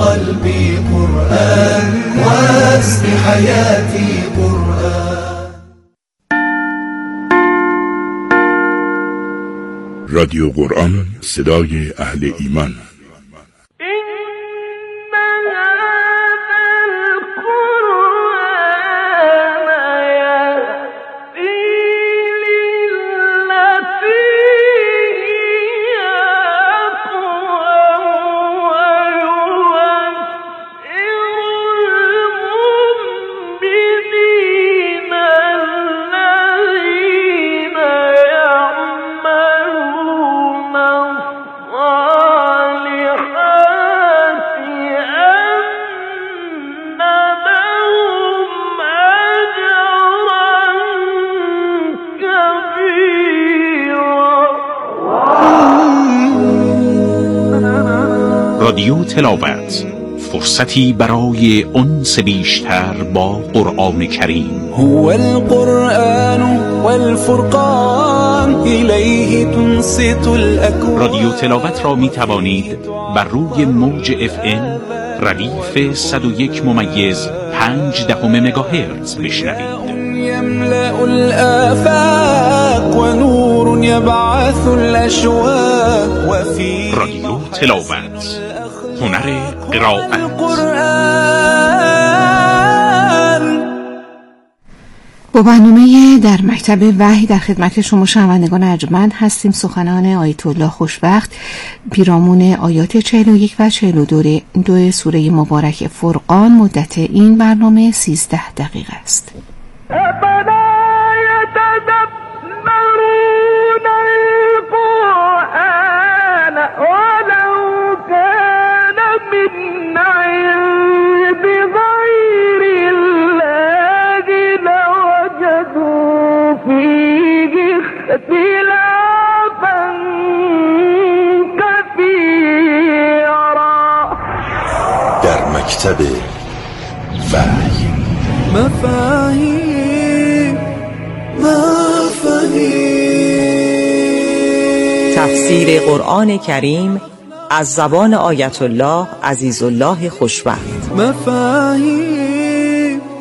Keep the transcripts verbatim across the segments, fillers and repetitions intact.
قلبي قرآن وأسق حياتي قرآن. رادیو قرآن، صدای اهل ایمان. رادیو تلاوت، فرصتی برای انس بیشتر با قرآن کریم. هو القرآن والفرقان الیه تنصت الاکوان. رادیو تلاوت را می توانید بر روی موج اف ام ردیف صد و یک ممیز پنج دهم مگاهرتز بشنوید. یملأ الآفاق و نور یبعث الاشواق و فی رادیو تلاوت، هنر قرائت. با برنامه در مکتب وحی در خدمت شما شنوندگان ارجمند هستیم. سخنان آیت الله خوشبخت پیرامون آیات چهل و یک و چهل و دو دو سوره مبارک فرقان. مدت این برنامه سیزده دقیقه است. در مکتب وحی مفاهیم مفاهیم تفسیر قرآن کریم از زبان آیت الله عزیزالله خوشبخت. مفاهیم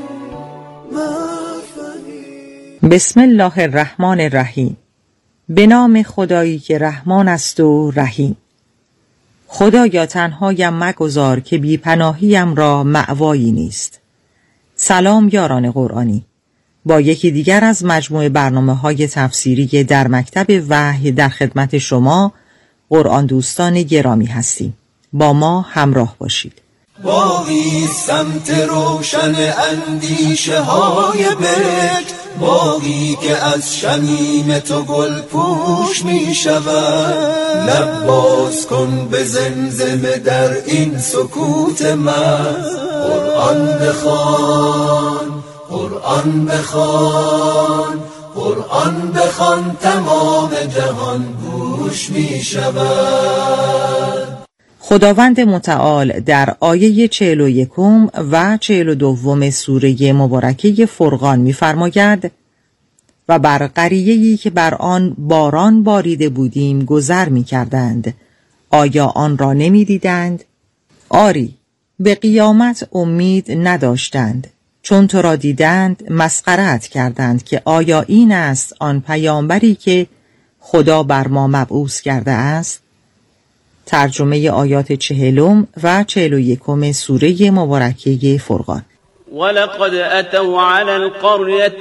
بسم الله الرحمن الرحیم. به نام خدایی که رحمان است و رحیم. خدایا تنهایم مگذار که بی پناهیم را مأوایی نیست. سلام یاران قرآنی، با یکی دیگر از مجموعه برنامه‌های تفسیری در مکتب وحی در خدمت شما قرآن دوستان گرامی هستیم. با ما همراه باشید. باقی سمت روشن اندیشه های بکر، باقی که از شمیم تو گل پوش می شود. لب باز کن به زمزمه در این سکوت من. قرآن بخوان، قرآن بخوان، قرآن بخوان، تمام جهان گوش می شود. خداوند متعال در آیه چهل و یکم و چهل و دوم سوره مبارکه فرقان می‌فرماید: و بر قریه‌ای که بر آن باران باریده بودیم گذر می‌کردند، آیا آن را نمی‌دیدند؟ آری، به قیامت امید نداشتند. چون تو را دیدند مسخره‌ات کردند که آیا این است آن پیامبری که خدا بر ما مبعوث کرده است؟ ترجمه آیات چهلم و چهل و یکم سوره مبارکه فرقان. ولقد أتوا على القرية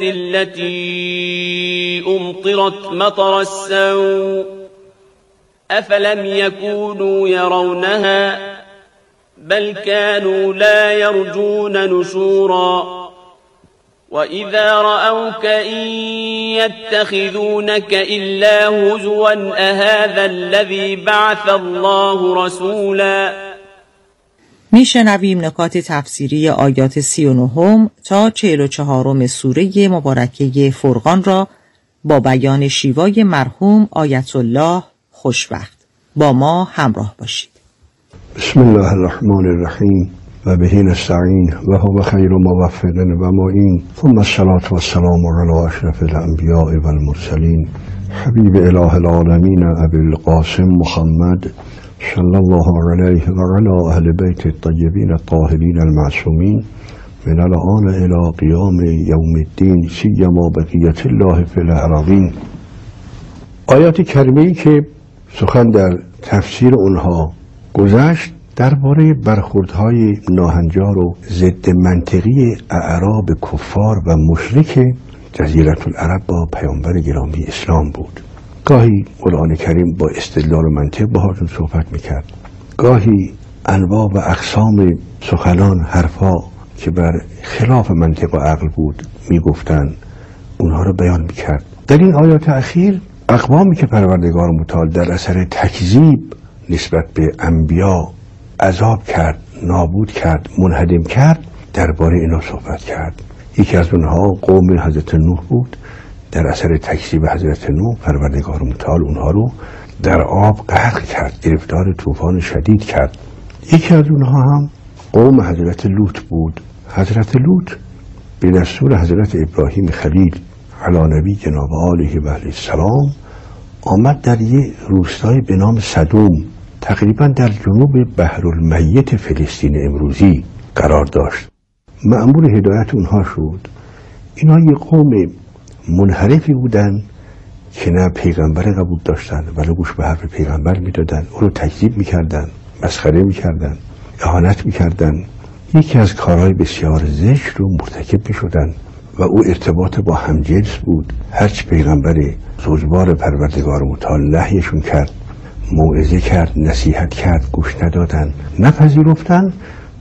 التي أمطرت مطر السوء أفلم يكونوا يرونها بل كانوا لا يرجون نشورا وإذا رأوك إن يتخذونك إلا هزوا أهذا الذي بعث الله رسولا. میشنویم نکات تفسیری آیات سی و نهم تا چهل و چهارم سوره مبارکه فرقان را با بیان شیوای مرحوم آیت الله خوشبخت. با ما همراه باشید. بسم الله الرحمن الرحیم و به نستعین و هو خیر موفق و معین، ثم الصلاة و السلام علی اشرف الانبیاء و المرسلین حبیب اله العالمین ابی القاسم محمد صلی الله علیه و علی اهل بیت الطیبین الطاهرین المعصومین من الان الى قیام یوم الدین سیما بقیت الله فی الارضین. آیات کریمه‌ای که سخن در تفسیر اونها گذشت درباره برخوردهای ناهنجار و ضد منطقی اعراب کفار و مشرک جزیره العرب با پیامبر گرامی اسلام بود. گاهی قرآن کریم با استدلال و منطق باهاشون صحبت میکرد، گاهی انواع و اقسام سخنان حرفا که بر خلاف منطق و عقل بود میگفتن، اونها رو بیان میکرد. در این آیات اخیر اقوامی که پروردگار متعال در اثر تکذیب نسبت به انبیا عذاب کرد، نابود کرد، منهدم کرد، درباره اینا صحبت کرد. یکی از اونها قوم حضرت نوح بود. در اثر تکذیب حضرت نوح پروردگار متعال اونها رو در آب غرق کرد، گرفتار طوفان شدید کرد. یکی از اونها هم قوم حضرت لوط بود. حضرت لوط به دستور حضرت ابراهیم خلیل علی نبی جناب آله و علیه السلام آمد در یک روستای به نام صدوم، تقریبا در جنوب بحرالمیت فلسطین امروزی قرار داشت. مأمور هدایت اونها شد. اینا یک قوم منحرفی بودن که نه پیغمبر قبول داشتن ولی گوش به حرف پیغمبر میدادن، او رو تکذیب میکردن، مسخره میکردن، اهانت میکردن. یکی از کارهای بسیار زشت رو مرتکب میشدن و او ارتباط با همجنس بود. هرچی پیغمبر زوجبار پروردگار متعال نهیشون کرد، موعظه کرد، نصیحت کرد، گوش ندادن، نپذیرفتن.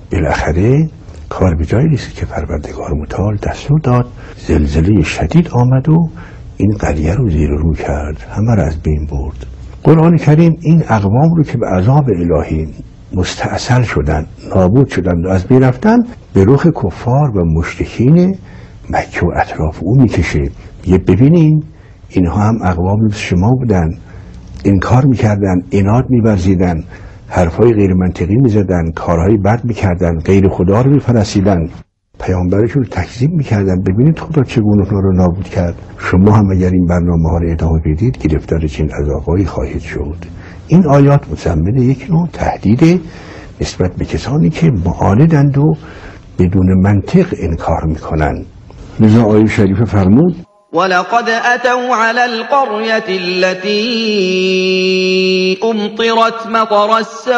بالاخره کار به جایی رسید که پروردگار متعال دستور داد، زلزله شدید آمد و این قریه رو زیر رو کرد، همه را از بین برد. قرآن کریم این اقوام رو که به عذاب الهی مستأصل شدن، نابود شدن و از بین رفتن، به رخ کفار و مشرکین مکه و اطراف او میکشه. یه ببینین اینها هم اقوام مثل شما بودن، انکار میکردن، عناد میورزیدن، حرفای غیر منطقی میزدن، کارهای بد میکردن، غیر خدا رو میپرستیدن، پیامبرشون رو تکذیب میکردن. ببینید خدا چگونه اونها رو نابود کرد. شما هم اگر این برنامه ها رو ادامه بدید گرفتار چنین عذابهایی خواهید شد. این آیات متضمن یک نوع تهدید نسبت به کسانی که معاندند و بدون منطق انکار میکنن. لذا آیه شریفه فرمود ولقد أتوا على القرية التي أمطرت مطر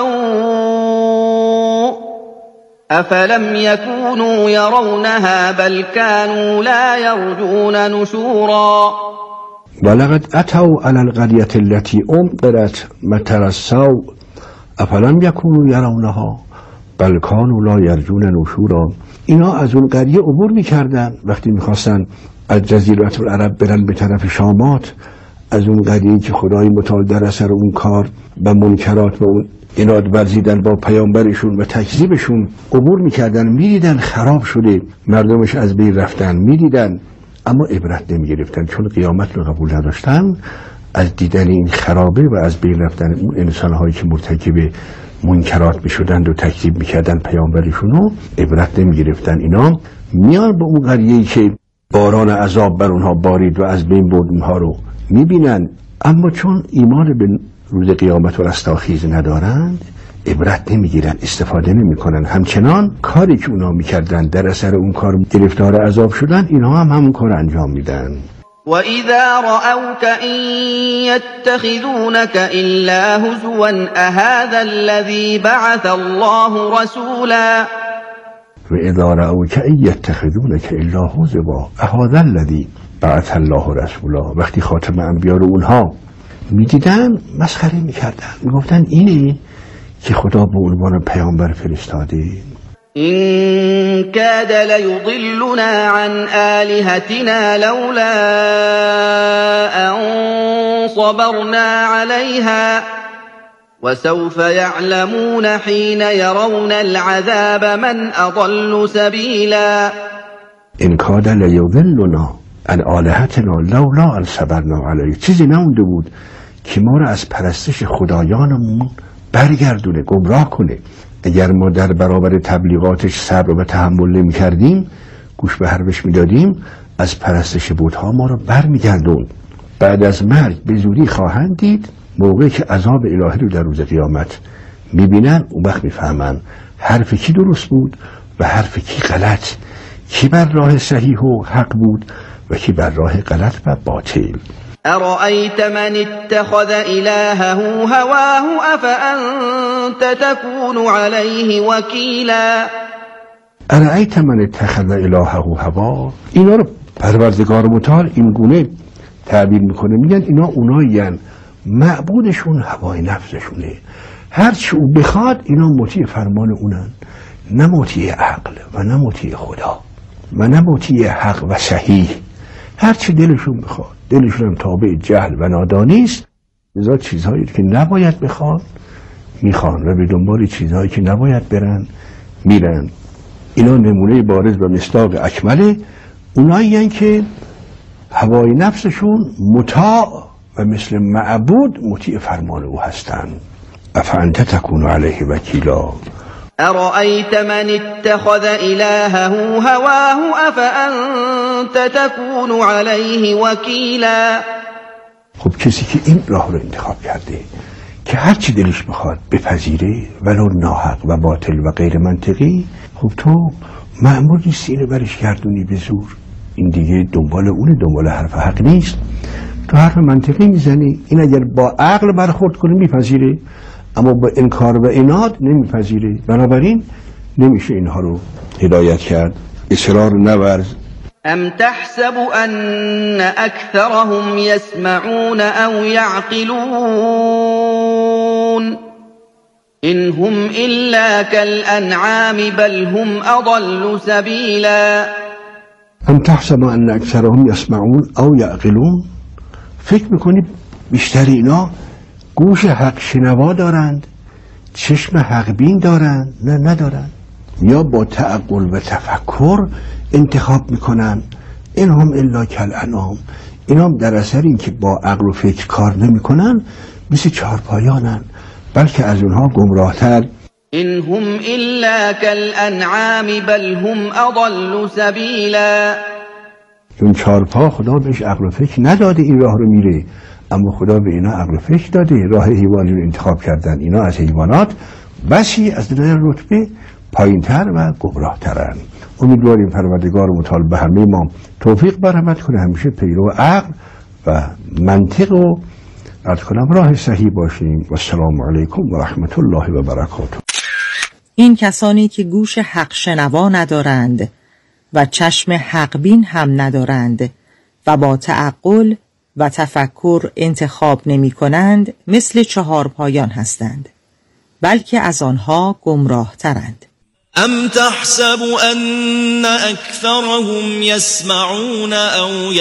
السوء أفلم يكونوا يرونها بل كانوا لا يرجون نشورا. ولقد أتوا على القرية التي أمطرت مطر السوء أفلم يكونوا يرونها بل كانوا لا يرجون نشورا. اینا از اون قریه عبور میکردن وقتی میخواستن از جزیره العرب برن به طرف شامات، از اون قریه‌ای که خدای متعال در اثر اون کار و منکرات و اون عناد ورزیدن با پیامبرشون و تکذیبشون عبور میکردن، میدیدن خراب شده، مردمش از بین رفتن، میدیدن اما عبرت نمیگرفتن، چون قیامت رو قبول نداشتن. از دیدن این خرابه و از بین رفتن اون انسانهایی که مرتکب منکرات میشدند و تکذیب میکردن پیامبرشون رو عبرت نمیگرفتن. اینا میان به اون قریه‌ای که باران عذاب بر اونها بارید و از بین برد اونها رو میبینن، اما چون ایمان به روز قیامت و رستاخیز ندارند عبرت نمیگیرن، استفاده نمیکنن. همچنان کاری که اونا میکردن در اثر اون کار گرفتار عذاب شدن، اینا هم همون کار انجام میدن. وَإِذَا رَأَوْكَ إِن يَتَّخِذُونَكَ إِلَّا هُزُوًا أَهَذَا الَّذِي بَعَثَ اللَّهُ رَسُولًا. وَإِذَا رَأَوْكَ إِن يَتَّخِذُونَكَ إِلَّا هُزُوًا أَهَذَا الَّذِي بَعَثَ اللَّهُ رَسُولًا. وقتی خاتم انبیا رو اونها میدیدن مسخره میکردن، میگفتن اینه که خدا به عنوان پیامبر فرستاده. إن كاد ليضلنا عن آلهتنا لولا أن صبرنا عليها وسوف يعلمون حين يرون العذاب من أضل سبيلا. إن كاد ليضلنا عن آلهتنا لولا أن صبرنا عليها. چیزی نمونده بود که ما را از پرستش خدایانمون برگردونه، گمراه کنه. اگر ما در برابر تبلیغاتش صبر و تحمل نمی کردیم، گوش به حرفش می دادیم، از پرستش بت‌ها ما رو بر می گردون. بعد از مرگ به زودی خواهند دید موقعی که عذاب الهی رو در روز قیامت میبینن اون وقت میفهمن حرف کی درست بود و حرف کی غلط، کی بر راه صحیح و حق بود و کی بر راه غلط و باطل. أرأيت من اتخذ إلهه هواه أفأنت تكون عليه وكيلا. ارأیت من اتخذ الهه هوا، اینا رو پروردگار متعال این گونه تعبیر میکنه، میگن اینا اونایین معبودشون هوای نفسشونه، هرچی او بخواد اینا مطیع فرمان اونن، نه مطیع عقل و نه مطیع خدا و نه مطیع حق و صحیح. هرچی دلشون بخواد، دلشون هم تابع جهل و نادانی است، لذا چیزهایی که نباید بخواد میخوان و به دنبال چیزهایی که نباید برن میرن. اینا نمونه بارز و مصداق اکمله اونایین که هوای نفسشون مطاع و مثل معبود مطیع فرمان او هستند. افانت تکون علیه وکیلا. أرأيت من اتخذ إلهه هواه أفأنت تكون عليه وكيلا. خب کسی که این راه رو انتخاب کرده که هرچی دلش بخواد بپذیره ولو ناحق و باطل و غیر منطقی، خب تو مأمور نیستی اینو برش گردونی به زور. این دیگه دنبال اونه، دنبال حرف حق نیست. تو حرف منطقی میزنی، این اگر با عقل برخورد کنه میپذیره، اما با انکار و عناد نمیپذیره. بنابراین نمیشه اینها رو هدایت کرد. اصرار نورز. ام تحسب ان اکثرهم يسمعون او يعقلون إن هم إلا كالأنعام بل هم أضل سبيلا. ام تحسب ان اکثرهم یسمعون او یعقلون، فکر میکنی بیشتر اینا گوش حق شنوا دارند، چشم حق بین دارند؟ نه، ندارند. یا با تعقل و تفکر انتخاب میکنن. این هم الا کالانعام، اینا در اثر این که با عقل و فکر کار نمیکنن مثل چهارپایانن، بلکه از اونها گمراهتر. إن هم إلا كالأنعام بل هم أضل سبيلا. اون چهارپا خدا بهش عقل و فکر نداده این راه رو میره، اما خدا به اینا عقل و فکر داده، راه حیوانی رو انتخاب کردن. اینا از حیوانات بسی از نظر رتبه پایینتر و گمراهترن. امیدواریم پروردگار متعال به همه ما توفیق برحمت کنه، همیشه پیرو عقل و منطق و عرض کنم راه صحیح باشیم. و السلام علیکم و رحمت الله و برکاته. این کسانی که گوش حق شنوا ندارند و چشم حق بین هم ندارند و با تعقل و تفکر انتخاب نمی کنند مثل چهار پایان هستند، بلکه از آنها گمراه ترند. ام تحسب ان اکثرهم یسمعون او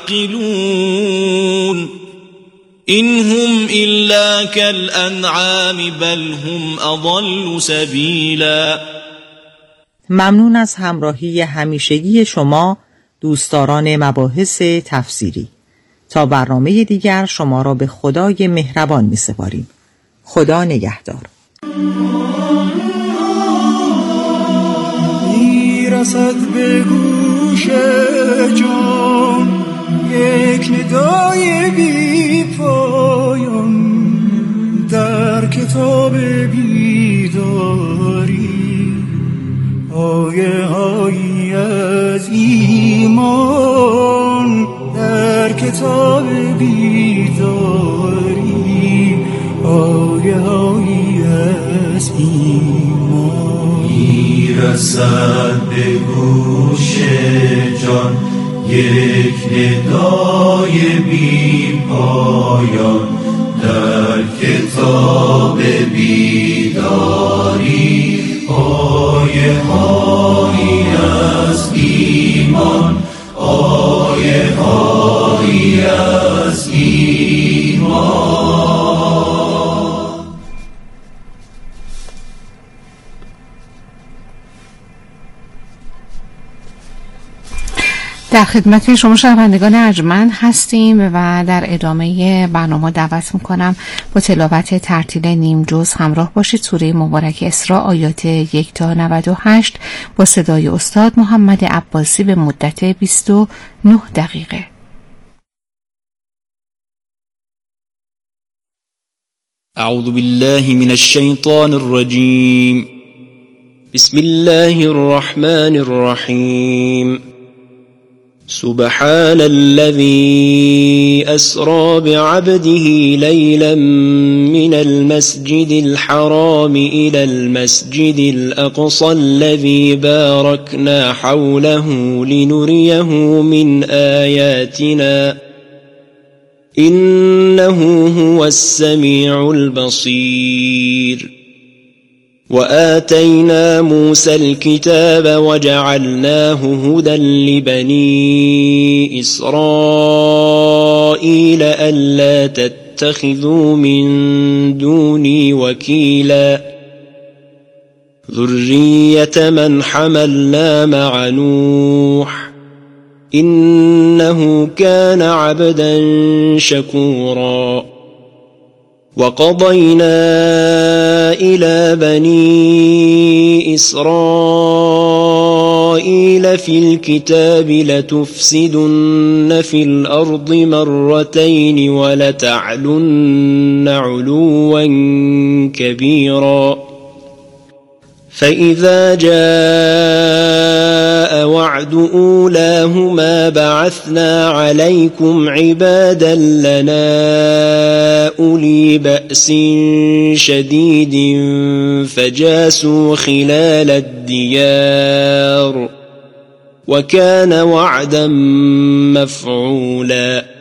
یعقلون إن هم إلا كالأنعام بل هم أضل سبيلا. ممنون از همراهی همیشگی شما دوستداران مباحث تفسیری. تا برنامه دیگر شما را به خدای مهربان می سپاریم. خدا نگهدار. میرسد به گوش جان یک ندای بی پایان در کتاب بیداری، آیه هایی از ایمان در کتاب بیداری، آیه هایی از ایمان. میرسد به گوش جان یک ندای بی پایان در کتاب بیداری، آیه هایی از ایمان، آیه هایی از ایمان. در خدمت شما شنوندگان ارجمند هستیم و در ادامه برنامه دعوت میکنم با تلاوت ترتیل نیم جز همراه باشید. سوره مبارک اسراء آیات یک تا نود و هشت با صدای استاد محمد عباسی به مدت بیست و نه دقیقه. أعوذ بالله من الشيطان الرجيم. بسم الله الرحمن الرحيم. سبحان الذي أسرى بعبده ليلا من المسجد الحرام إلى المسجد الأقصى الذي باركنا حوله لنريه من آياتنا إنه هو السميع البصير. وآتينا موسى الكتاب وجعلناه هدى لبني إسرائيل ألا تتخذوا من دوني وكيلا ذرية من حملنا مع نوح إنه كان عبدا شكورا. وقضينا إلى بني إسرائيل في الكتاب لتفسدن في الأرض مرتين ولتعلن علوا كبيرا. فإذا جاء وعد أولاهما بعثنا عليكم عبادا لنا أولي بأس شديد فجاسوا خلال الديار وكان وعدا مفعولا.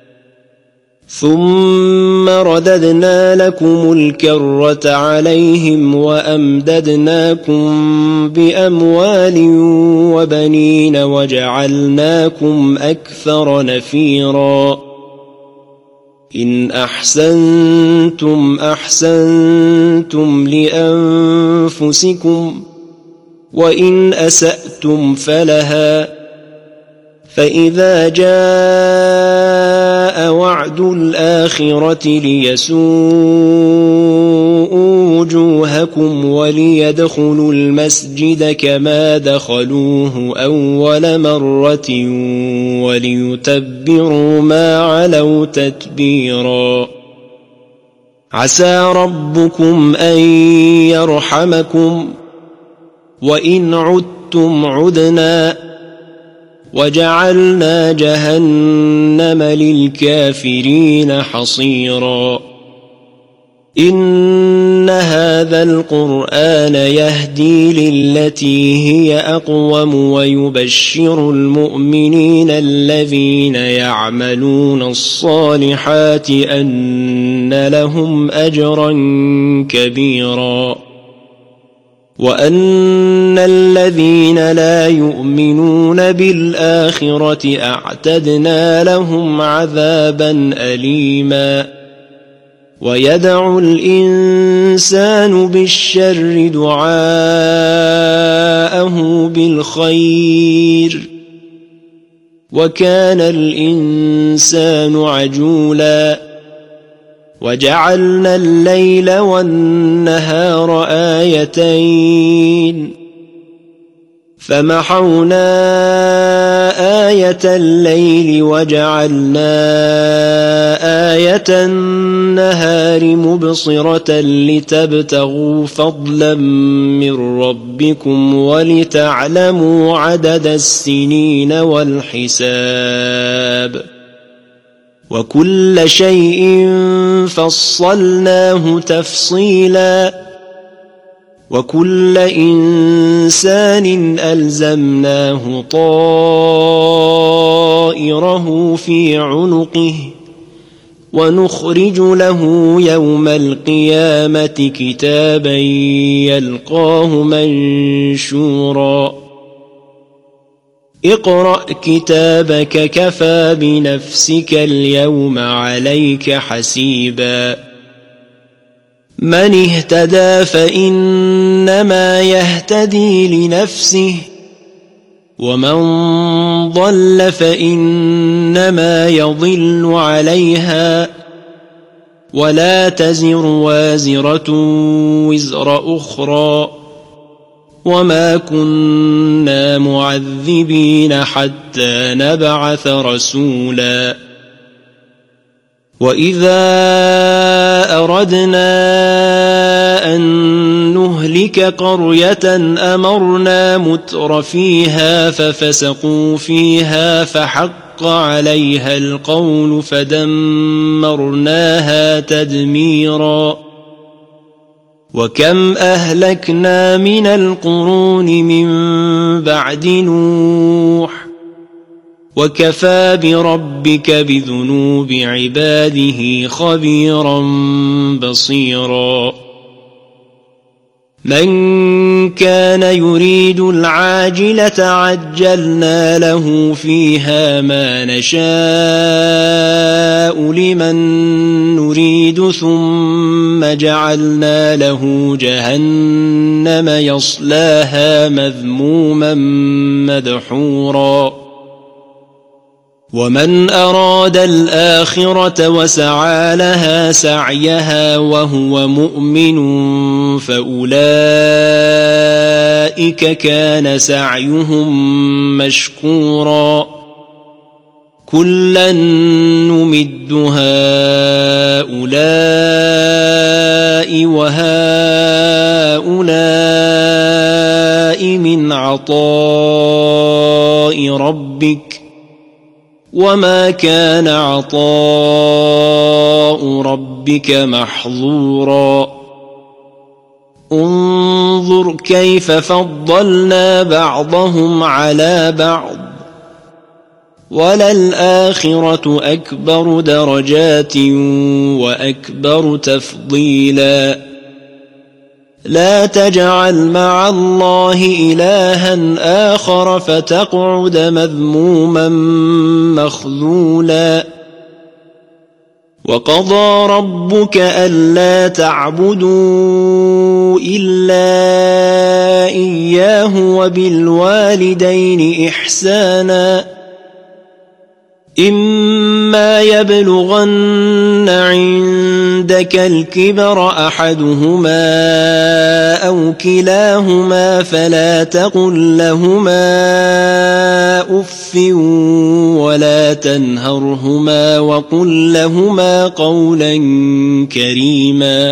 ثم رددنا لكم الكرة عليهم وأمددناكم بأموال وبنين وجعلناكم أكثر نفيرا. إن أحسنتم أحسنتم لأنفسكم وإن أسأتم فلها. فإذا جاء وعد الآخرة ليسوءوا وجوهكم وليدخلوا المسجد كما دخلوه أول مرة وليتبروا ما علوا تتبيرا. عسى ربكم أن يرحمكم وإن عدتم عدنا وجعلنا جهنم للكافرين حصيرا. إن هذا القرآن يهدي للتي هي أقوم ويبشر المؤمنين الذين يعملون الصالحات أن لهم أجرا كبيرا. وأن الذين لا يؤمنون بالآخرة أعتدنا لهم عذابا أليما. ويدعو الإنسان بالشر دعاءه بالخير وكان الإنسان عجولا. وجعلنا الليل والنهار آيتين فمحونا آية الليل وجعلنا آية النهار مبصرة لتبتغوا فضلا من ربكم ولتعلموا عدد السنين والحساب وكل شيء فصلناه تفصيلا. وكل إنسان ألزمناه طائره في عنقه ونخرج له يوم القيامة كتابا يلقاه منشورا. اقرأ كتابك كفى بنفسك اليوم عليك حسيبا. من اهتدى فإنما يهتدي لنفسه ومن ضل فإنما يضل عليها ولا تزر وازرة وزر أخرى وما كنا معذبين حتى نبعث رسولا. وإذا أردنا أن نهلك قرية أمرنا متر فيها ففسقوا فيها فحق عليها القول فدمرناها تدميرا وكم أهلكنا من القرون من بعد نوح وكفى بربك بذنوب عباده خبيرا بصيرا من كان يريد العاجلة عجلنا له فيها ما نشاء لمن نريد ثم جعلنا له جهنم يصلاها مذموما مدحورا ومن أراد الآخرة وسعى لها سعيها وهو مؤمن فأولئك كان سعيهم مشكورا كلا نمد هؤلاء وهؤلاء من عطاء ربك وما كان عطاء ربك محظورا انظر كيف فضلنا بعضهم على بعض وللآخرة أكبر درجات وأكبر تفضيلا لا تجعل مع الله إلها آخر فتقعد مذموما مخذولا وقضى ربك ألا تعبدوا إلا إياه وبالوالدين إحسانا إما يبلغن عندك الكبر أحدهما أو كلاهما فلا تقل لهما أف ولا تنهرهما وقل لهما قولا كريما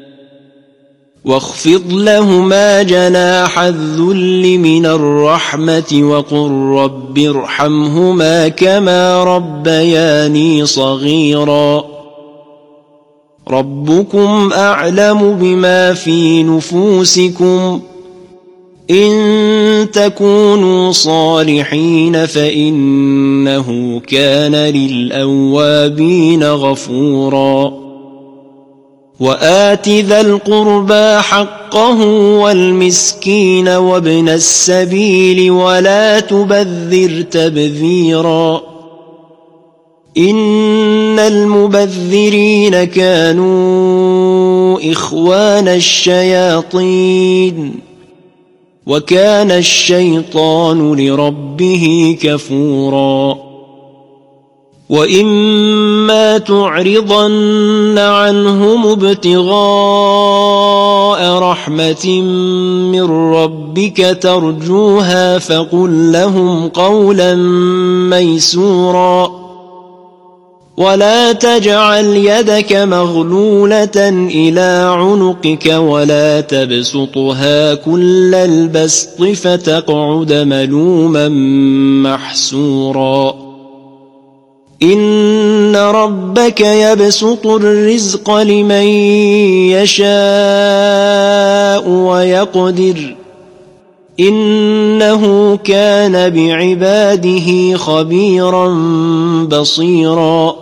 واخفض لهما جناح الذل من الرحمة وقل رب ارحمهما كما ربياني صغيرا ربكم أعلم بما في نفوسكم إن تكونوا صالحين فإنه كان للأوابين غفورا وآت ذا القربى حقه والمسكين وابن السبيل ولا تبذر تبذيرا إن المبذرين كانوا إخوان الشياطين وكان الشيطان لربه كفورا وإما تعرضن عنهم ابتغاء رحمة من ربك ترجوها فقل لهم قولا ميسورا ولا تجعل يدك مغلولة إلى عنقك ولا تبسطها كل البسط فتقعد ملوما محسورا إن ربك يبسط الرزق لمن يشاء ويقدر إنه كان بعباده خبيرا بصيرا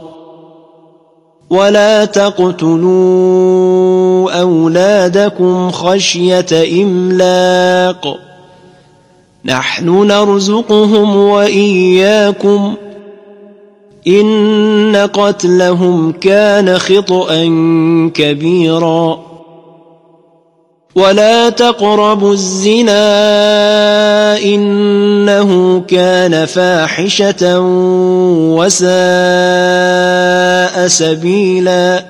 ولا تقتلوا أولادكم خشية إملاق نحن نرزقهم وإياكم إن قتلهم كان خطأ كبيرا ولا تقربوا الزنا إنه كان فاحشة وساء سبيلا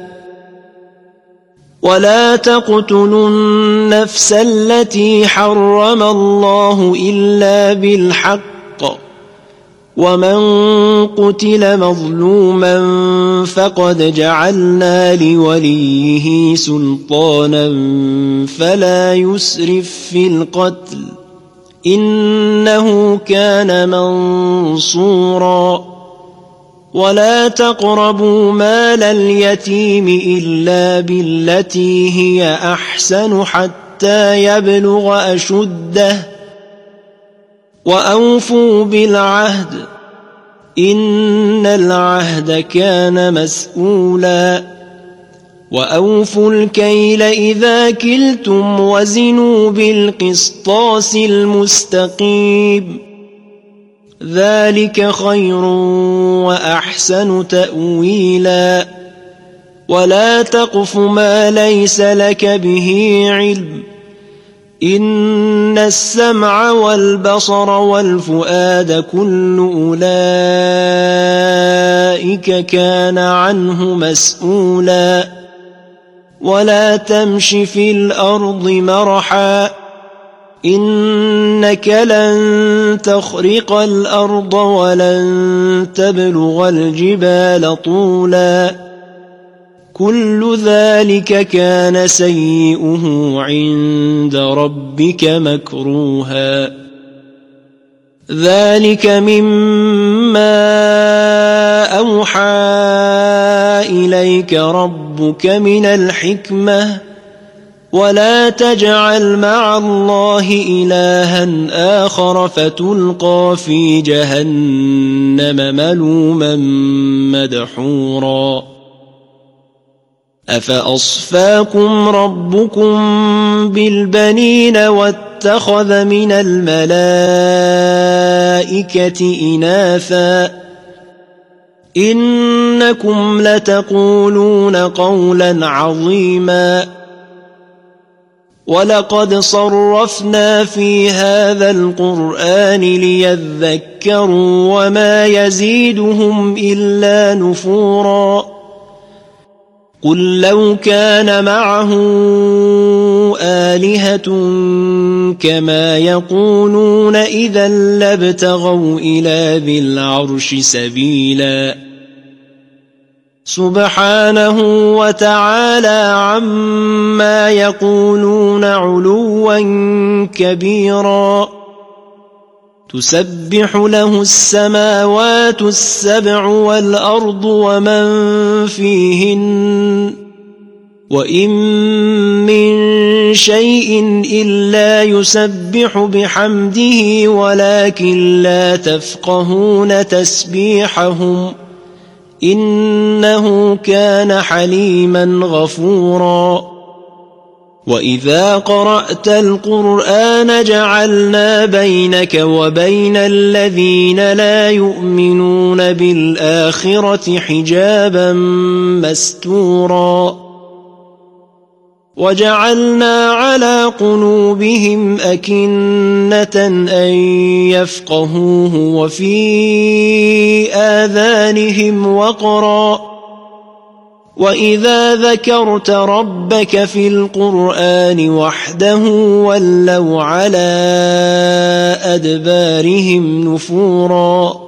ولا تقتلوا النفس التي حرم الله إلا بالحق ومن قتل مظلوما فقد جعلنا لوليه سلطانا فلا يسرف في القتل إنه كان منصورا ولا تقربوا مال اليتيم إلا بالتي هي أحسن حتى يبلغ أشده وأوفوا بالعهد إن العهد كان مسؤولا وأوفوا الكيل إذا كلتم وزنوا بالقسطاس المستقيم ذلك خير وأحسن تأويلا ولا تقف ما ليس لك به علم إن السمع والبصر والفؤاد كل أولئك كان عنه مسؤولا ولا تمش في الأرض مرحا إنك لن تخرق الأرض ولن تبلغ الجبال طولا كل ذلك كان سيئه عند ربك مكروها ذلك مما أوحى إليك ربك من الحكمة ولا تجعل مع الله إلها آخر فتلقى في جهنم ملوما مدحورا أفأصفاكم ربكم بالبنين واتخذ من الملائكة إناثا إنكم لتقولون قولا عظيما ولقد صرفنا في هذا القرآن ليذكروا وما يزيدهم إلا نفورا قل لو كان معه آلهة كما يقولون إذا لابتغوا إلى ذي العرش سبيلا سبحانه وتعالى عما يقولون علوا كبيرا تسبح له السماوات السبع والأرض ومن فيهن وإن من شيء إلا يسبح بحمده ولكن لا تفقهون تسبيحهم إنه كان حليما غفورا وإذا قرأت القرآن جعلنا بينك وبين الذين لا يؤمنون بالآخرة حجابا مستورا وجعلنا على قلوبهم أكنة أن يفقهوه وفي آذانهم وقرا وإذا ذكرت ربك في القرآن وحده ولوا على أدبارهم نفورا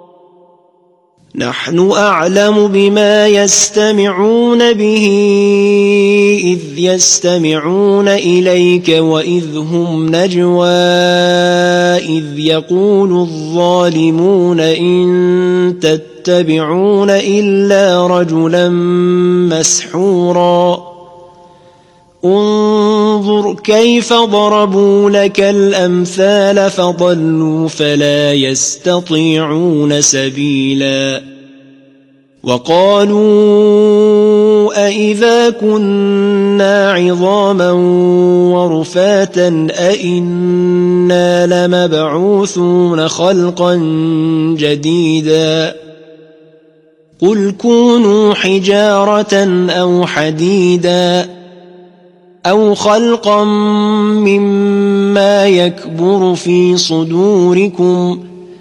نحن أعلم بما يستمعون به إذ يستمعون إليك وإذ هم نجوى إذ يقول الظالمون إن تتبعون إلا رجلا مسحورا انظر كيف ضربوا لك الأمثال فضلوا فلا يستطيعون سبيلا وقالوا أئذا كنا عظاما ورفاتا أئنا لمبعوثون خلقا جديدا قل كونوا حجارة أو حديدا أو خلقا مما يكبر في صدوركم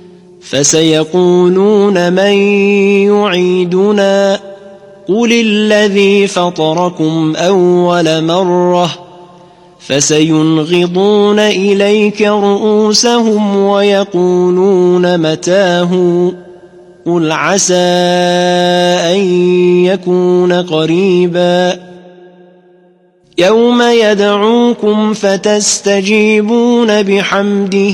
فسيقولون من يعيدنا قل الذي فطركم أول مرة فسينغضون إليك رؤوسهم ويقولون متاه قل عسى أن يكون قريبا يوم يدعوكم فتستجيبون بحمده